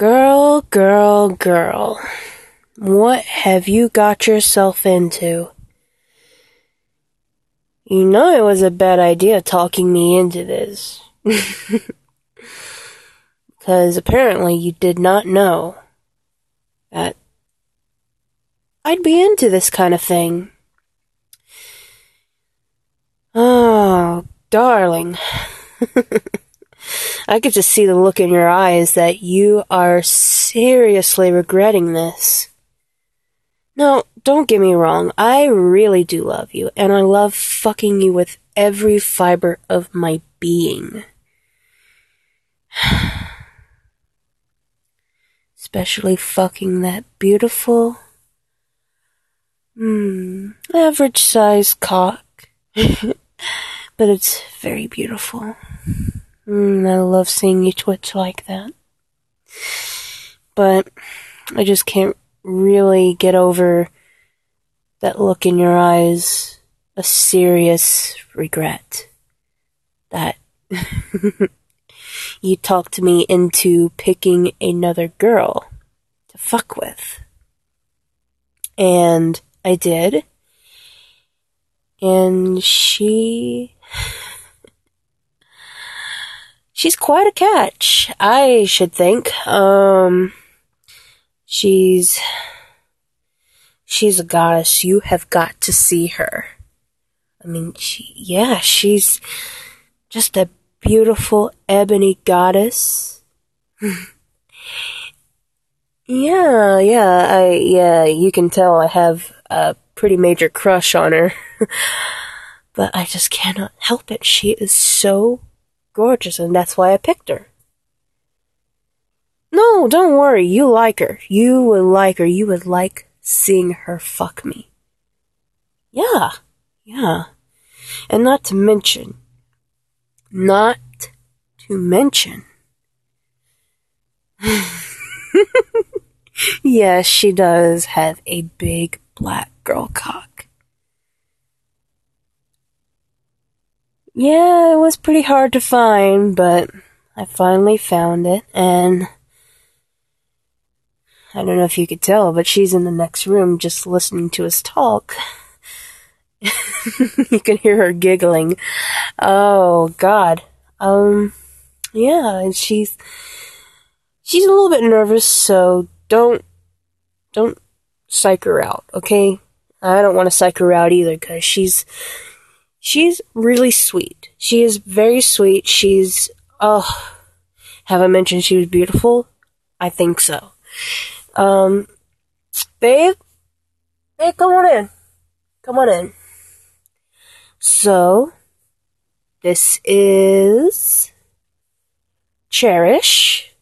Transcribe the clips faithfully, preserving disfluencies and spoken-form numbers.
Girl, girl, girl. What have you got yourself into? You know it was a bad idea talking me into this. Because apparently you did not know that I'd be into this kind of thing. Oh, darling. I could just see the look in your eyes that you are seriously regretting this. No, don't get me wrong. I really do love you, and I love fucking you with every fiber of my being. Especially fucking that beautiful, hmm, average-sized cock. But it's very beautiful. Mm, I love seeing you twitch like that. But I just can't really get over that look in your eyes. A serious regret. That you talked me into picking another girl to fuck with. And I did. And she... She's quite a catch, I should think. Um, she's, she's a goddess. You have got to see her. I mean, she, yeah, she's just a beautiful ebony goddess. yeah, yeah, I, yeah, you can tell I have a pretty major crush on her. But I just cannot help it. She is so gorgeous, and that's why I picked her. No, don't worry, you like her. You would like her. You would like seeing her fuck me. Yeah, yeah. And not to mention, not to mention, yes, she does have a big black girl cock. Yeah, it was pretty hard to find, but I finally found it, and I don't know if you could tell, but she's in the next room just listening to us talk. You can hear her giggling. Oh, God. Um, yeah, and she's, she's a little bit nervous, so don't, don't psych her out, okay? I don't want to psych her out either, because she's, she's really sweet. She is very sweet. She's, oh, have I mentioned she was beautiful? I think so. Um, babe? Hey, come on in. Come on in. So, this is Cherish.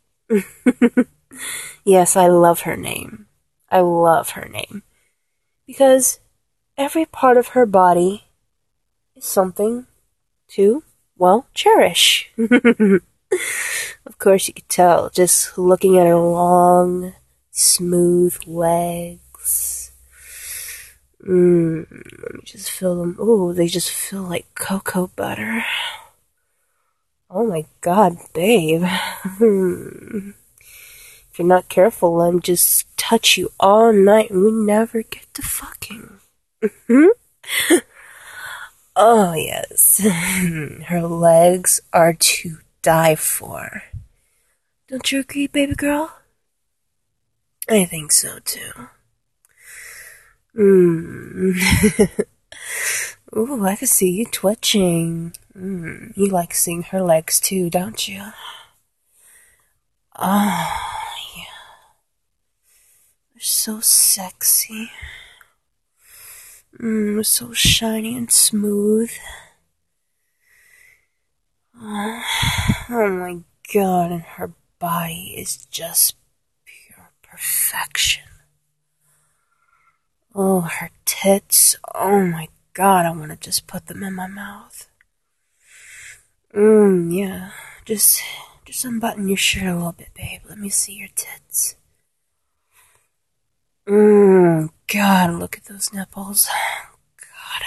Yes, I love her name. I love her name. Because every part of her body is something to, well, cherish. Of course you could tell, just looking at her long, smooth legs. Mmm, let me just feel them. Ooh, they just feel like cocoa butter. Oh my God, babe. If you're not careful, I'm just touch you all night and we never get to fucking. Oh, yes. Her legs are to die for. Don't you agree, baby girl? I think so, too. Mmm. Ooh, I can see you twitching. Mm, you like seeing her legs, too, don't you? Oh, yeah. They're so sexy. Mmm, so shiny and smooth. Oh, oh my God, and her body is just pure perfection. Oh, her tits. Oh my God, I want to just put them in my mouth. Mmm, yeah. Just, just unbutton your shirt a little bit, babe. Let me see your tits. Mmm, God, look at those nipples. God,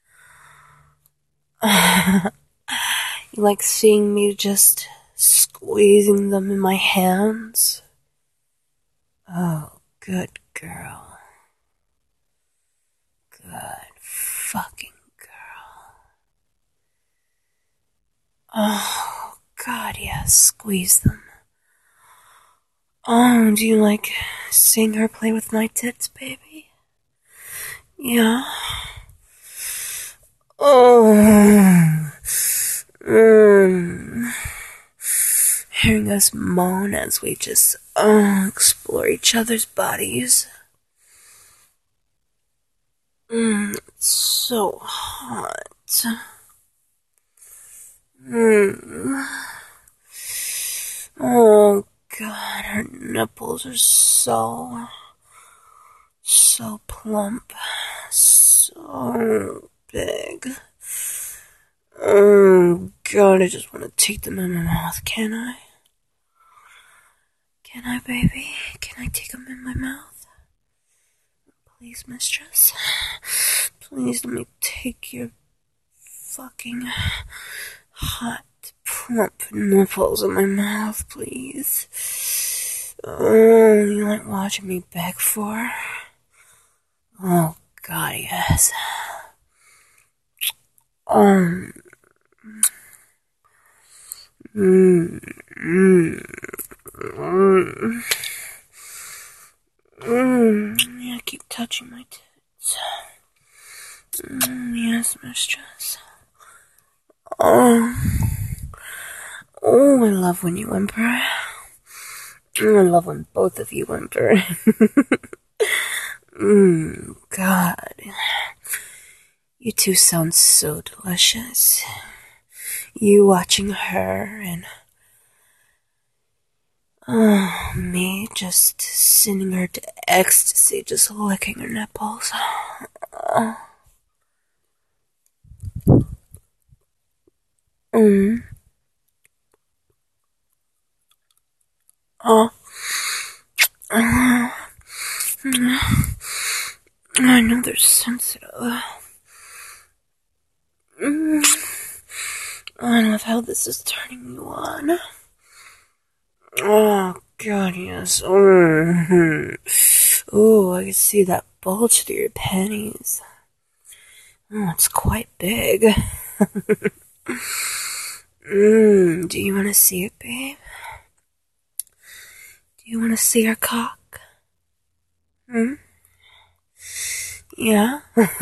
I love them. You like seeing me just squirt squeezing them in my hands. Oh, good girl. Good fucking girl. Oh, God, yes, squeeze them. Oh, do you like seeing her play with my tits, baby? Yeah. Oh. Mm. Hearing us moan as we just uh, explore each other's bodies. Mm, it's so hot. Mm. Oh, God, her nipples are so, so plump, so big. Oh, God, I just want to take them in my mouth, can I? Can I, baby? Can I take them in my mouth? Please, mistress. Please let me take your fucking hot, plump nipples in my mouth, please. Oh, you like watching me beg for? Oh, God, yes. Um. Mm, mm, mm, mm. Yeah, keep touching my tits. Mm, yes, mistress. Oh. Oh, I love when you whimper. Oh, I love when both of you whimper. Mmm, God. You two sound so delicious. You watching her and... Oh, me just sending her to ecstasy, just licking her nipples. Oh. Mm. Oh. Uh. I know they're sensitive. Mm. I love how this is turning you on. Oh, God, yes. Oh, oh, I can see that bulge through your panties. Oh, it's quite big. mm, do you want to see it, babe? Do you want to see our cock? Hmm? Yeah?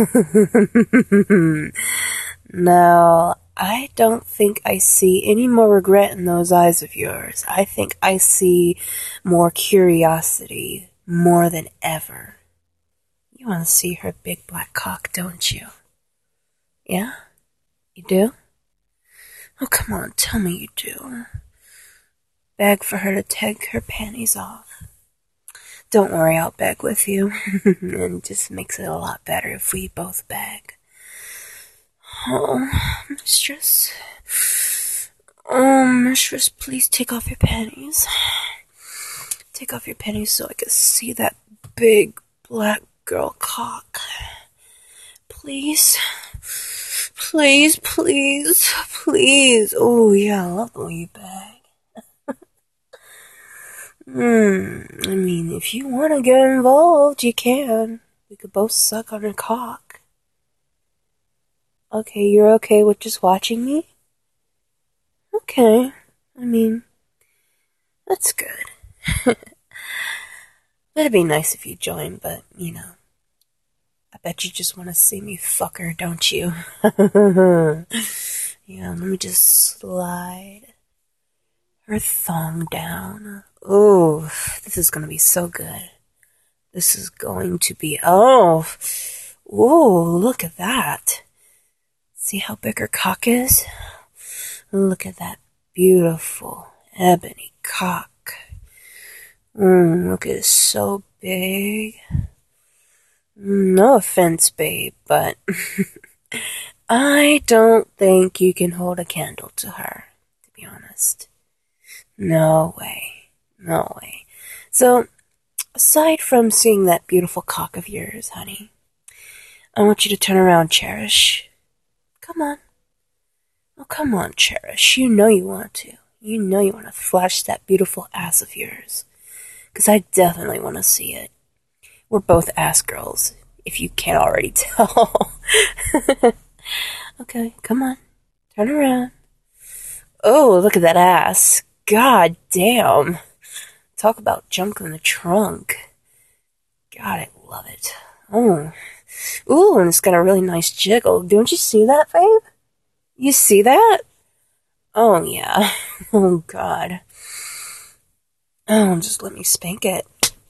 Now, I don't think I see any more regret in those eyes of yours. I think I see more curiosity, more than ever. You want to see her big black cock, don't you? Yeah? You do? Oh, come on, tell me you do. Beg for her to take her panties off. Don't worry, I'll beg with you. It just makes it a lot better if we both beg. Oh, mistress. Oh, mistress, please take off your panties. Take off your panties so I can see that big black girl cock. Please. Please, please, please. Oh, yeah, I love the way you beg. Hmm, I mean, if you want to get involved, you can. We could both suck on her cock. Okay, you're okay with just watching me? Okay. I mean, that's good. It'd be nice if you joined, but, you know, I bet you just want to see me fuck her, don't you? Yeah, let me just slide her thong down. Oh, this is going to be so good. This is going to be, oh, oh, look at that. See how big her cock is? Look at that beautiful ebony cock. Mm, look, it's so big. No offense, babe, but I don't think you can hold a candle to her, to be honest. No way. No way. So, aside from seeing that beautiful cock of yours, honey, I want you to turn around, Cherish. Come on. Oh, come on, Cherish. You know you want to. You know you want to flash that beautiful ass of yours. Because I definitely want to see it. We're both ass girls, if you can't already tell. Okay, come on. Turn around. Oh, look at that ass. God damn. Talk about junk in the trunk. God, I love it. Oh. Ooh, and it's got a really nice jiggle. Don't you see that, babe? You see that? Oh, yeah. Oh, God. Oh, just let me spank it.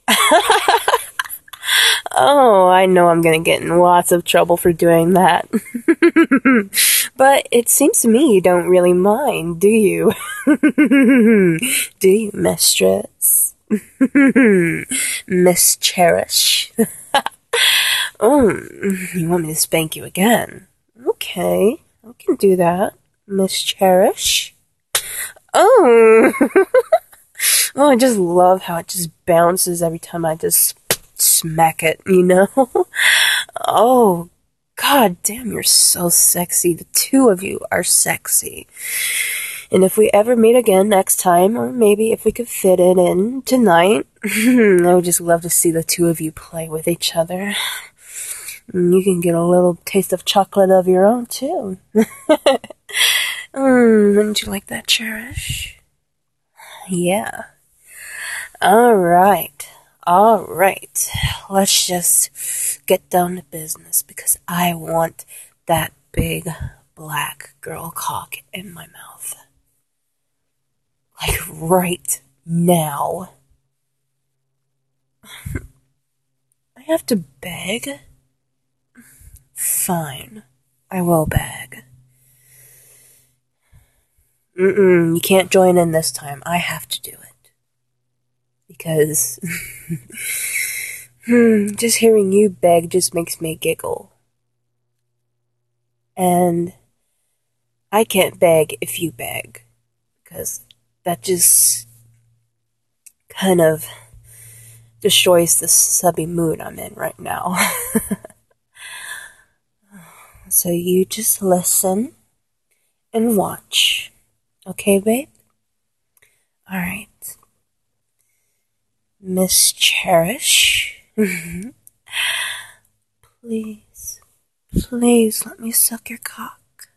Oh, I know I'm gonna get in lots of trouble for doing that. But it seems to me you don't really mind, do you? Do you, mistress? Miss Cherish? Oh, you want me to spank you again? Okay, I can do that, Miss Cherish. Oh! Oh, I just love how it just bounces every time I just smack it, you know? Oh, god damn, you're so sexy. The two of you are sexy. And if we ever meet again next time, or maybe if we could fit it in tonight, I would just love to see the two of you play with each other. And you can get a little taste of chocolate of your own, too. mm, wouldn't you like that, Cherish? Yeah. Alright. Alright. Let's just get down to business, because I want that big black girl cock in my mouth. Like right now. I have to beg? Fine. I will beg. Mm-mm, you can't join in this time. I have to do it. Because just hearing you beg just makes me giggle. And I can't beg if you beg. Because that just kind of destroys the subby mood I'm in right now. So you just listen and watch. Okay, babe? Alright. Miss Cherish. Please, please let me suck your cock.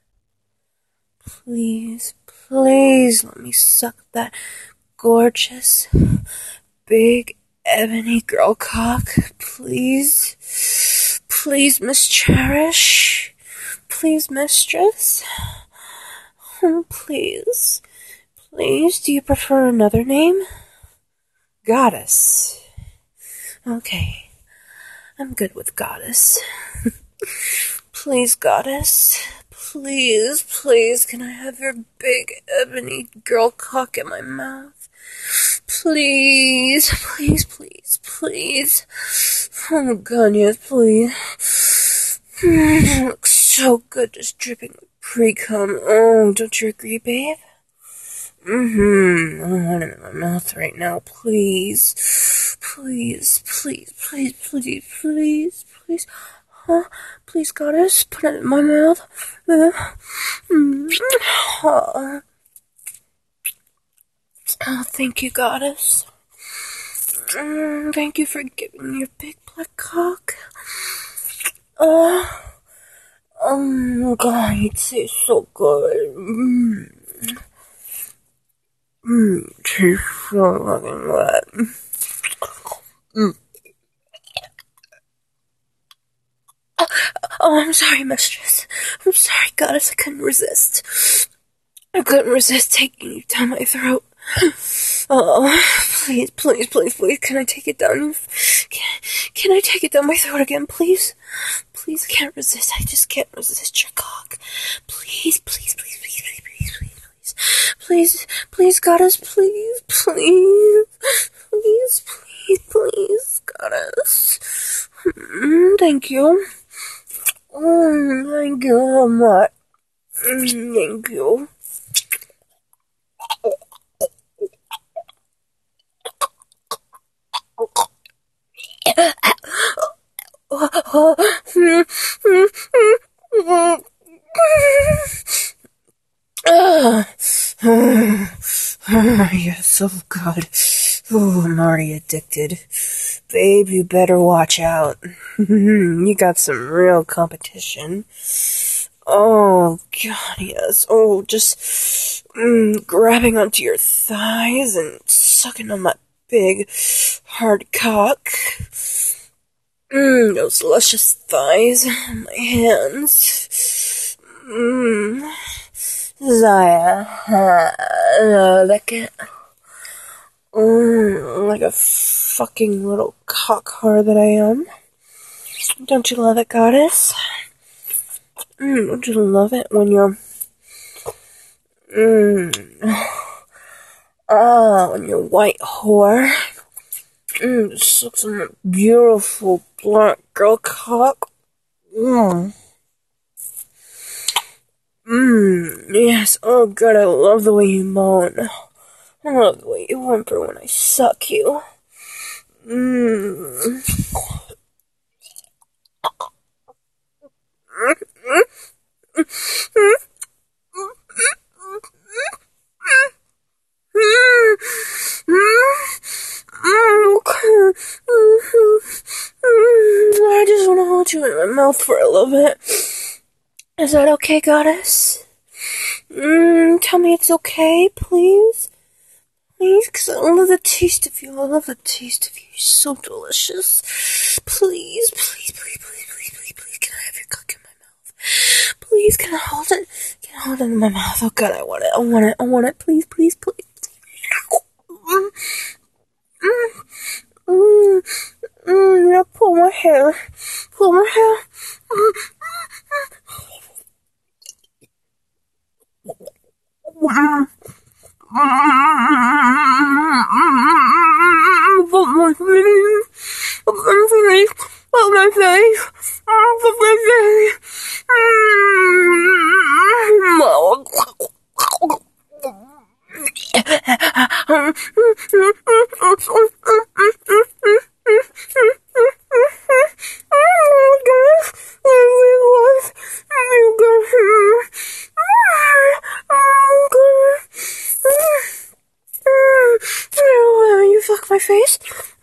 Please, please let me suck that gorgeous, big, ebony girl cock. Please, please, Miss Cherish. Please, mistress. Oh, please, please, do you prefer another name? Goddess. Okay, I'm good with goddess. Please, goddess. Please, please, can I have your big ebony girl cock in my mouth? Please, please, please, please. Oh, God, yes, please. It looks so good, just dripping with pre-cum. Oh, don't you agree, babe? Mm-hmm. I want it in my mouth right now. Please. Please. Please. Please. Please. Please. Please. Huh? Please, goddess. Put it in my mouth. Uh, mm, oh. Oh, thank you, goddess. Mm, thank you for giving me your big black cock. Oh. Oh, God. It tastes so good. Mm. Mmm, tastes so fucking wet. Mm. Oh, oh, I'm sorry, mistress. I'm sorry, goddess, I couldn't resist. I couldn't resist taking you down my throat. Oh, please, please, please, please, can I take it down? Can, can I take it down my throat again, please? Please, I can't resist. I just can't resist your cock. Please, please, please, please, please, please, please. Please, please, goddess, please, please, please, please, please, goddess. Mm, thank you. Mm, thank you so much. Mm, thank you. yes, oh god. Oh, I'm already addicted. Babe, you better watch out. You got some real competition. Oh, God, yes. Oh, just mm, grabbing onto your thighs and sucking on that big, hard cock. Mmm, those luscious thighs on my hands. Mmm. Zaya, uh, like it. Mm, like a fucking little cock whore that I am. Don't you love it, goddess? Mm, don't you love it when you're... Mmm... Ah, when you're white whore. Mmm, just looks like a beautiful black girl cock. Mmm. Mmm, yes. Oh, God, I love the way you moan. I love the way you whimper when I suck you. Mmm. I just want to hold you in my mouth for a little bit. Is that okay, goddess? Mm, tell me it's okay, please? Please, because I love the taste of you. I love the taste of you. You're so delicious. Please, please, please, please, please, please, please, can I have your cock in my mouth? Please, can I hold it? Can I hold it in my mouth? Oh, God, I want it. I want it. I want it. Please, please, please. Mm, mm, mm, mm, yeah, pull my hair. Pull my hair. Mm, mm, Put my face, put my face, put my face, put my face. You fuck my face?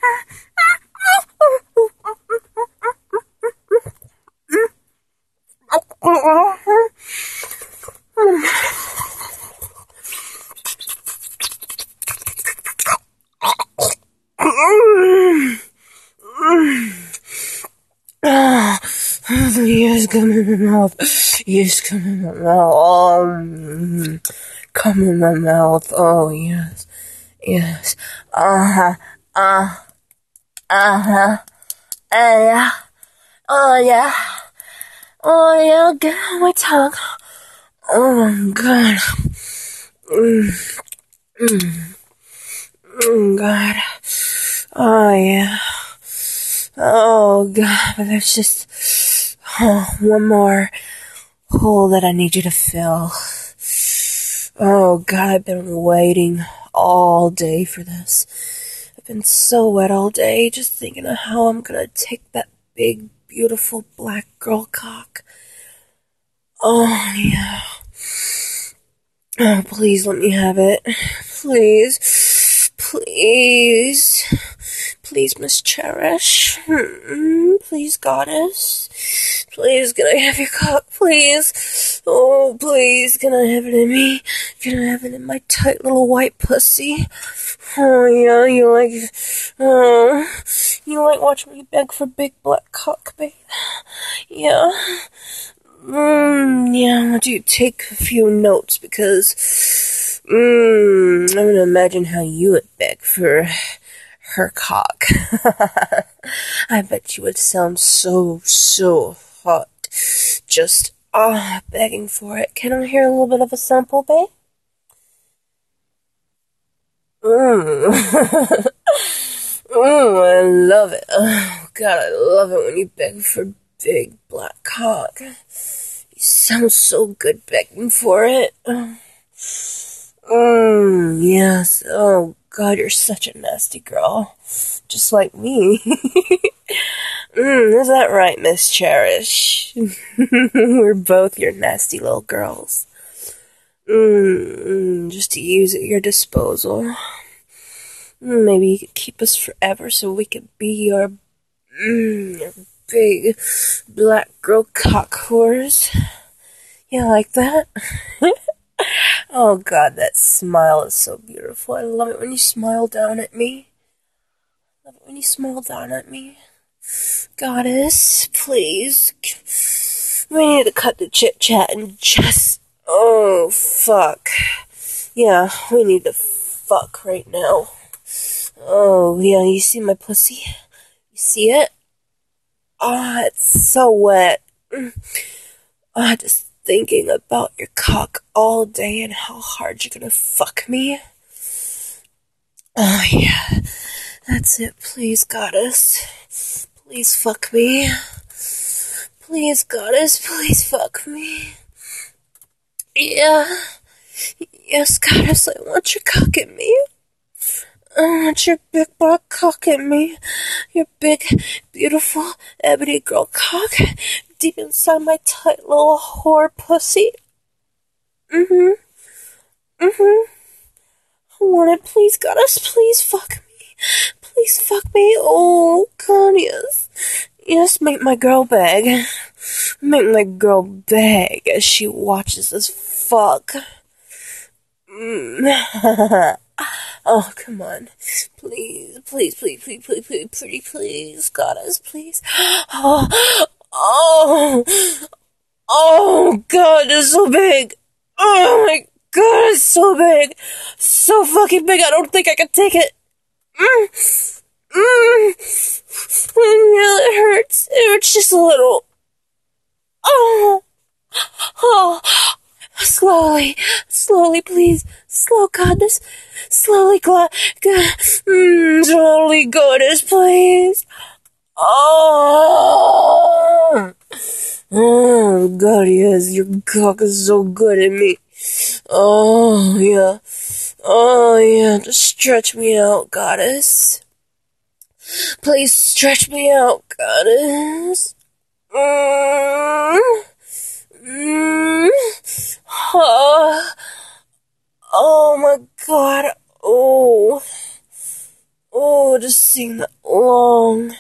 Yes, come in my mouth. Yes, come in my mouth. Oh, mm, come in my mouth. Oh, yes. Yes. Uh-huh. Uh. Uh-huh. Uh, yeah. Oh, yeah. Oh, yeah. Get on my tongue. Oh, my God. Mm. Mm. Mm, God. Oh, yeah. Oh, God. But there's just oh, one more hole that I need you to fill. Oh, God. I've been waiting all day for this. I've been so wet all day, just thinking of how I'm gonna take that big, beautiful black girl cock. Oh, yeah. Oh, please let me have it. Please. Please. Please, Miss Cherish. Mm-mm. Please, goddess. Please, can I have your cock, please? Oh, please, can I have it in me? Can I have it in my tight little white pussy? Oh, yeah, you like... Oh, you like watching me beg for big black cock, babe? Yeah. Mm, yeah, I want you to take a few notes, because... Mmm, I'm gonna imagine how you would beg for her cock. I bet you would sound so, so hot. Just, ah, begging for it. Can I hear a little bit of a sample, babe? Mmm. Mmm, I love it. Oh, God, I love it when you beg for big black cock. You sound so good begging for it. Mmm, yes. Oh, God, you're such a nasty girl. Just like me. Mmm, is that right, Miss Cherish? We're both your nasty little girls. Mmm, just to use at your disposal. Maybe you could keep us forever so we could be your, mm, your big black girl cock whores. You like that? Oh god, that smile is so beautiful. I love it when you smile down at me. I love it when you smile down at me. Goddess, please. We need to cut the chit chat and just... Oh, fuck. Yeah, we need to fuck right now. Oh, yeah, you see my pussy? You see it? Ah, oh, it's so wet. Ah, oh, just thinking about your cock all day and how hard you're gonna fuck me. Oh, yeah. That's it. Please, goddess. Please fuck me. Please, goddess. Please fuck me. Yeah. Yes, goddess, I want your cock at me. I want your big black cock at me. Your big, beautiful, ebony girl cock deep inside my tight little whore pussy. Mm-hmm. Mm-hmm. I want it. Please, goddess, please fuck me. Please fuck me. Oh, God, yes. Yes, make my girl beg. Make my girl beg as she watches us fuck. Mm. Oh, come on. Please, please, please, please, please, please, please, please, goddess, please. Oh, oh, oh, God, it's so big. Oh, my God, it's so big. So fucking big, I don't think I can take it. Mm. Mm. Yeah, it hurts. It hurts just a little. Oh, oh. Slowly, slowly, please. Slow, goddess. Slowly, gla- God, mm, slowly, goddess, please. Oh, oh, God, yes, your cock is so good at me. Oh, yeah. Oh, yeah, just stretch me out, goddess. Please stretch me out, goddess. Mm. Mm. Oh. Oh my God. Oh. Oh, just seeing that long,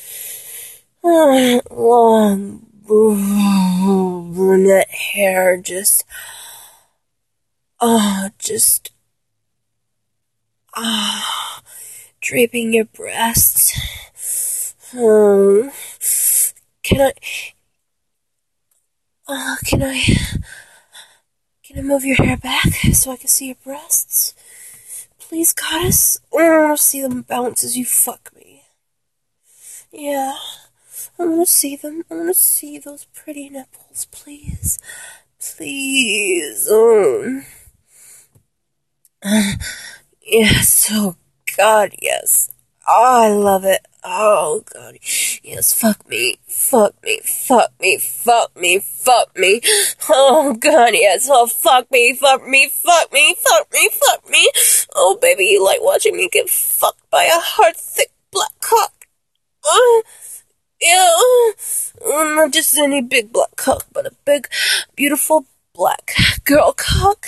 long brunette hair just, oh, just, ah, oh, draping your breasts. Oh. Can I, uh, can I, can I move your hair back so I can see your breasts? Please, goddess. I want to see them bounce as you fuck me. Yeah. I want to see them. I want to see those pretty nipples, please. Please. Oh. Uh, yes. Oh, God, yes. Oh, I love it. Oh, God. Yes, fuck me. Fuck me. Fuck me. Fuck me. Fuck me. Oh, God, yes. Oh, fuck me. Fuck me. Fuck me. Fuck me. Fuck me. Oh, baby, you like watching me get fucked by a hard, thick, black cock. Uh, yeah. Uh, not just any big black cock, but a big, beautiful black girl cock.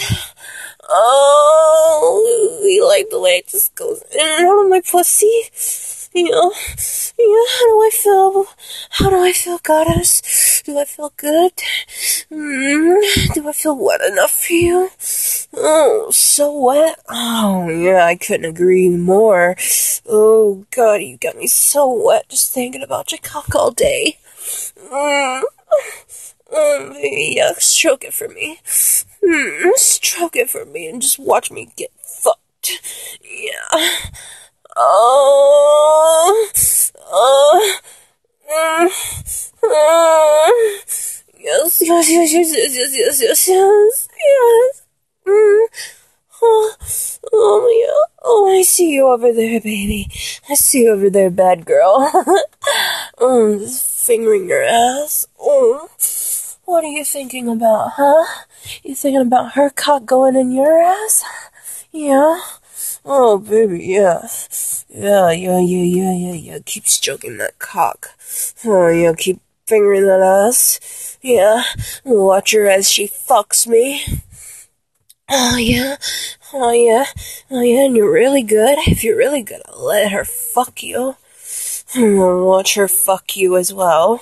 Oh, you like the way it just goes in and out of my pussy? You know, yeah, how do I feel? How do I feel, goddess? Do I feel good? Mm, do I feel wet enough for you? Oh, so wet. Oh, yeah, I couldn't agree more. Oh, God, you got me so wet just thinking about your cock all day. Mm. Oh, baby, yeah, stroke it for me. Hmm, stroke it for me and just watch me get fucked. Yeah. Oh. Oh. Mm. Oh. Yes, yes, yes, yes, yes, yes, yes, yes, yes. Yes. Mm. Oh. Oh, yeah. Oh, I see you over there, baby. I see you over there, bad girl. Oh, just fingering your ass. Oh. What are you thinking about, huh? You thinking about her cock going in your ass? Yeah? Oh, baby, yeah. Yeah, yeah, yeah, yeah, yeah, yeah. Keep stroking that cock. Oh, yeah, keep fingering that ass. Yeah. Watch her as she fucks me. Oh yeah, oh yeah, oh yeah, and you're really good. If you're really good, I'll let her fuck you. And I'll watch her fuck you as well.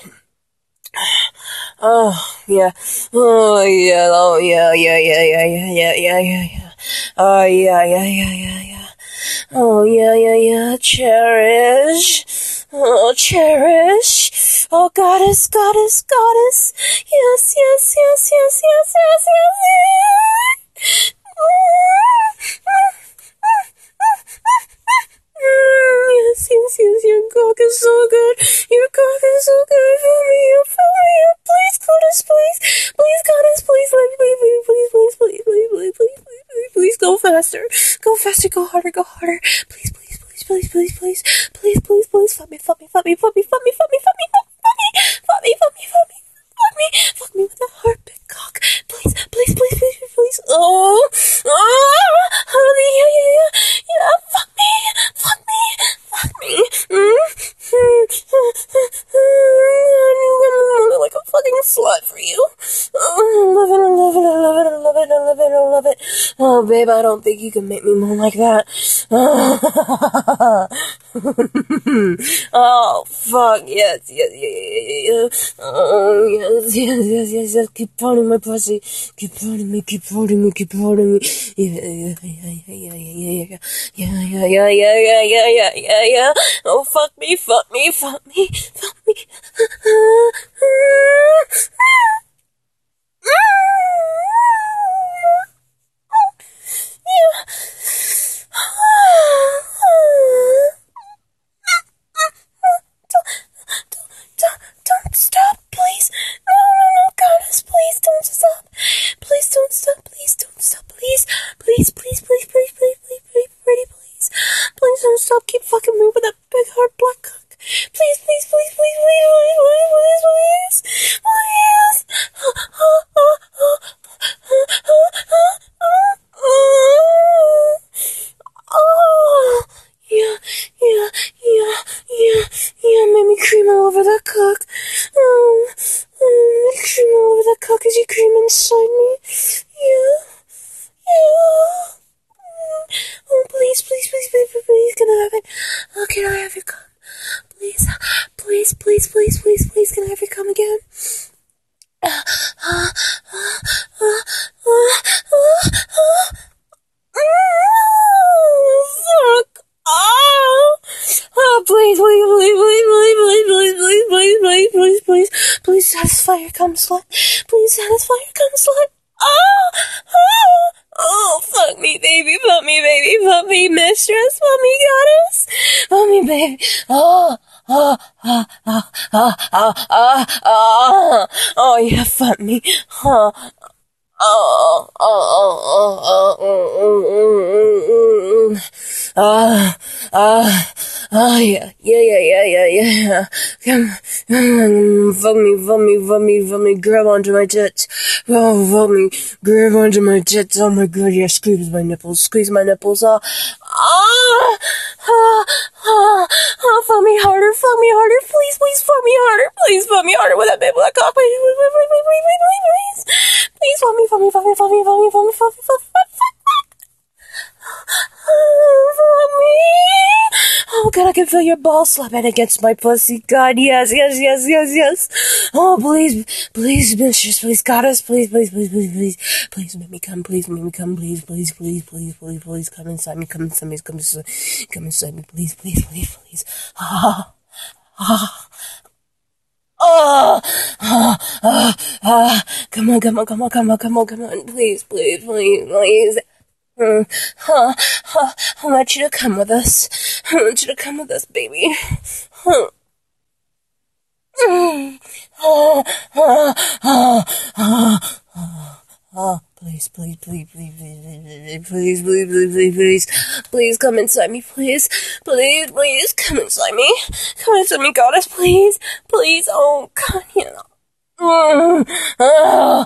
Oh yeah, oh yeah, oh yeah, yeah, yeah, yeah, yeah, yeah, yeah, yeah, yeah. Oh yeah, yeah, yeah, yeah, yeah. Oh yeah, yeah, yeah. Cherish. Oh, cherish. Oh, goddess, goddess, goddess. Yes, yes, yes, yes, yes, yes, yes, yes. Yes, yes, yes, your cock is so good. Your cock is so good. Fill me up, fill me up. Please, goddess, please. Please, goddess, please. Please, please, please, please, please, please, please, please, please, please, please, go faster. Go faster, go harder, go harder. Please, please, please, please, please, please. Please, please, please. Fuck me, fuck me, fuck me, fuck me, fuck me, fuck me, fuck me, fuck me, fuck me, fuck me, fuck me. Fuck me, fuck me with that hard big cock. Please, please, please, please, please, please. Oh, oh, honey, yeah, yeah, yeah, yeah. Fuck me, fuck me, fuck me. Mm. I'm like a fucking slut for you. Oh, I love it, I love it, I love it, I love it, I love it, I love it. Oh, babe, I don't think you can make me moan like that. Oh, fuck, yes, yes, yeah, yeah, yeah, yeah. Oh, yes, yes, yes, yes, yes, keep pounding my pussy. Keep pounding me, keep pounding me, keep pounding me. Yeah, yeah, yeah, yeah, yeah, yeah, yeah, yeah, yeah, yeah, yeah, yeah, yeah, yeah, yeah, yeah. Oh, fuck me, fuck me, fuck me, fuck me. Yeah. Don't stop, please. No, no, no, goddess, please don't stop. Please don't stop, please don't stop, please. Please, please, please, please, please, please, please, pretty, please. Please don't stop, keep fucking me with that big hard black cock. Please, please, please, please, please, please, please, please, please, please. Oh, yeah, yeah, yeah, yeah, yeah, made me cream all over that cock. Oh, oh, cream all over that cock as you cream inside me. Yeah, yeah. Oh, please, please, please, please, please, please, can I have it? Oh, can I have your cum? Please, please, please, please, please, please, can I have your cum again? Uh, uh, uh, uh, uh, uh, oh, fuck. Oh, oh, please, please, please, please, please, please, please, please, please, please, please satisfy your cum slut. Please satisfy your cum slut. Oh, oh, oh, fuck me, baby, fuck me, baby, fuck me, mistress, fuck me, goddess, fuck me, baby. Oh, oh, oh, oh, oh, oh, oh, oh, oh, yeah, fuck me. Oh, oh, oh, oh, oh, oh, oh, oh, ah, ah, ah, yeah, yeah, yeah, yeah, yeah, yeah. Come, come, fuck me, fuck me, fuck me, fuck me, grab onto my tits. Oh, fuck me, grab onto my tits. Oh my god, yeah, squeeze my nipples, squeeze my nipples. Ah, ah, ah, ah, ah, fuck me harder, fuck me harder, please, please, fuck me harder, please, fuck me harder with that big black cock, please, please, please, please, please, please, please, please, fuck me, fuck me, fuck me, fuck me, fuck me, fuck me, fuck me, fuck me, fuck me. Oh, me. Oh, God, I can feel your balls slapping against my pussy. God, yes, yes, yes, yes, yes. Oh, please, please, mistress, please, goddess, please, please, please, please, please, please, make me come, please, make me come, please, please, please, please, please, please, come inside me, come inside me, come inside, come inside me, please, please, please, please. Ah, ah. Oh, oh, oh, oh, come on, come on, come on, come on, come on, come on, please, please, please, please. Uh, uh, uh, I want you to come with us. I want you to come with us, baby. Uh, uh, uh, uh, uh, uh, uh, please, please, please, please, please, please, please, please, please, please, please come inside me, please, please, please, come inside me, come inside me, goddess, please, please, oh, God, you know, uh, uh,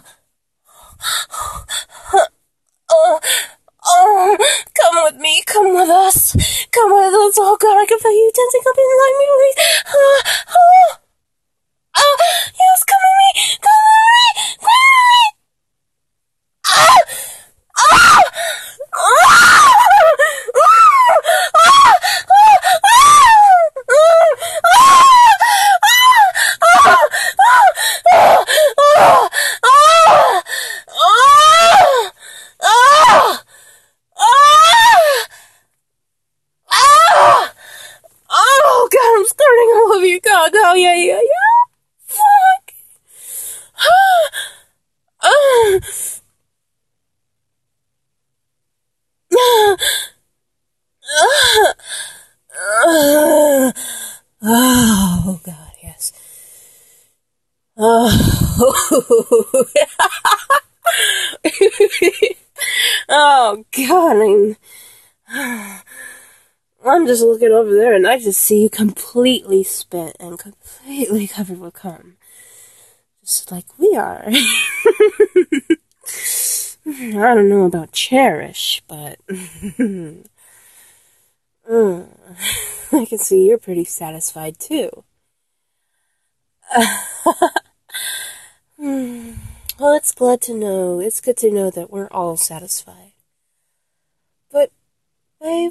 uh, oh, come with me, come with us, come with us, oh God, I can feel you dancing up inside me, please, uh, oh, oh, yes, come with me, come with me, come with me, ah, ah, Go, go, yeah, yeah, yeah. Fuck. Oh. Oh, God, yes. Oh. Oh, God, I'm, I'm just looking over there and I just see you completely spent and completely covered with cum. Just like we are. I don't know about Cherish, but uh, I can see you're pretty satisfied too. Well, it's glad to know. It's good to know that we're all satisfied. But, babe,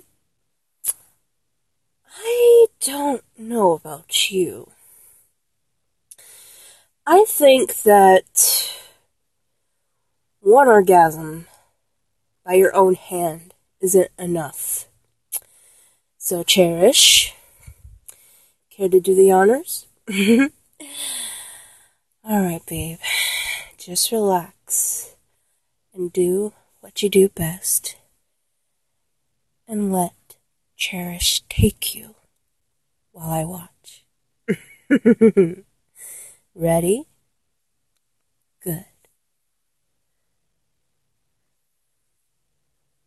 I don't know about you. I think that one orgasm by your own hand isn't enough. So, Cherish, care to do the honors? Alright, babe. Just relax and do what you do best. And let Cherish take you while I watch. Ready?